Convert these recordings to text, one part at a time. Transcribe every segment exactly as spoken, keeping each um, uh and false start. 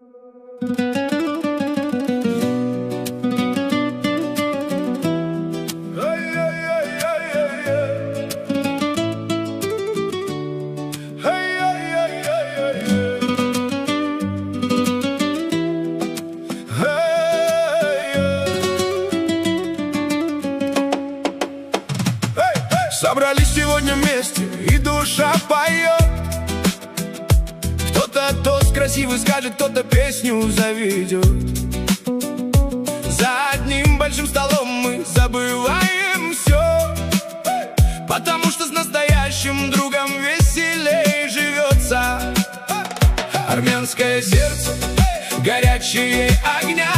Собрались сегодня вместе, и душа поет. Кто-то тост красивый скажет, кто-то песню заведет. За одним большим столом мы забываем все, потому что с настоящим другом веселей живется. Армянское сердце, горячее огня.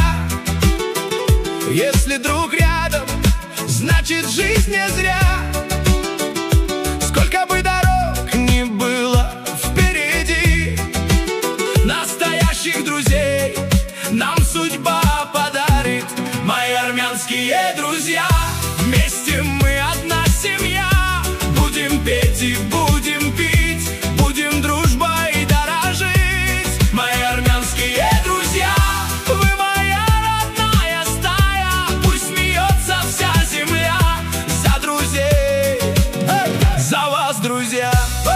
Если друг рядом, значит жизнь не зря. Сколько бы дорог ни было впереди, настоящих друзей нам судьба подарит. Мои армянские друзья, вместе мы одна семья. Будем петь и будем пить, будем дружбой дорожить. Мои армянские друзья, вы моя родная стая. Пусть смеется вся земля за друзей, за вас, друзья.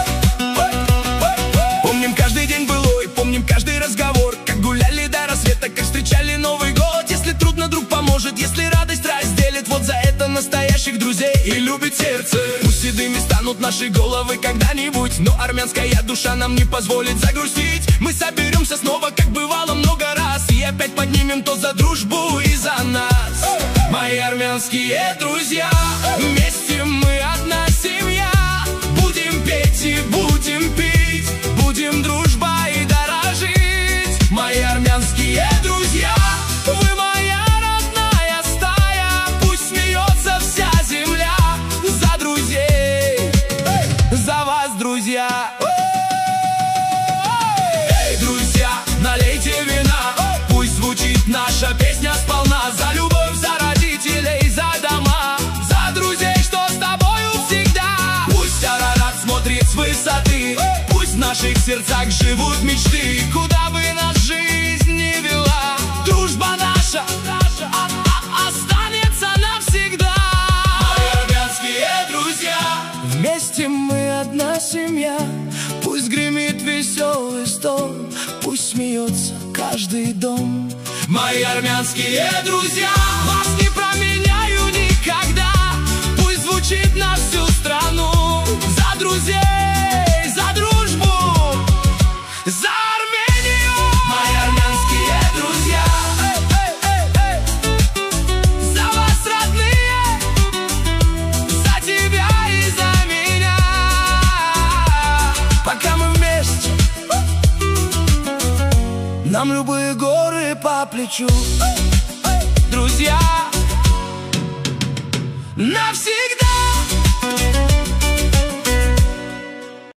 Помним каждый день былой, помним каждый разговор, как гуляли до рассвета, как встречали Новый год. Если трудно, друг поможет, если радость разделит. Вот за это настоящих друзей и любит сердце. Пусть седыми станут наши головы когда-нибудь, но армянская душа нам не позволит загрустить. Мы соберемся снова, как бывало много раз, и опять поднимем тост за дружбу и за нас. Мои армянские друзья, вместе мы одна семья. Будем петь и будем пить, будем дружбой дорожить. Мои армянские друзья, вы моя родная стая. Пусть смеется вся земля за друзей, за вас, друзья. Эй, друзья, налейте вина, пусть звучит наша песня сполна. За любовь, за родителей, за дома, за друзей, что с тобою всегда. Пусть Арарат смотрит с высоты, пусть в наших сердцах живут мечты. Куда бы нас жизнь не вела, дружба наша а -а останется навсегда. Мои армянские друзья, вместе мы одна семья. Пусть гремит веселый стон, пусть смеется каждый дом. Мои армянские друзья, вас не променяю никогда. Пусть звучит на всю страну за друзей, за дружбу, за Армению. Мои армянские друзья, эй, эй, эй, эй. За вас, родные, за тебя и за меня. Пока мы вместе, нам любые горы по плечу. Друзья,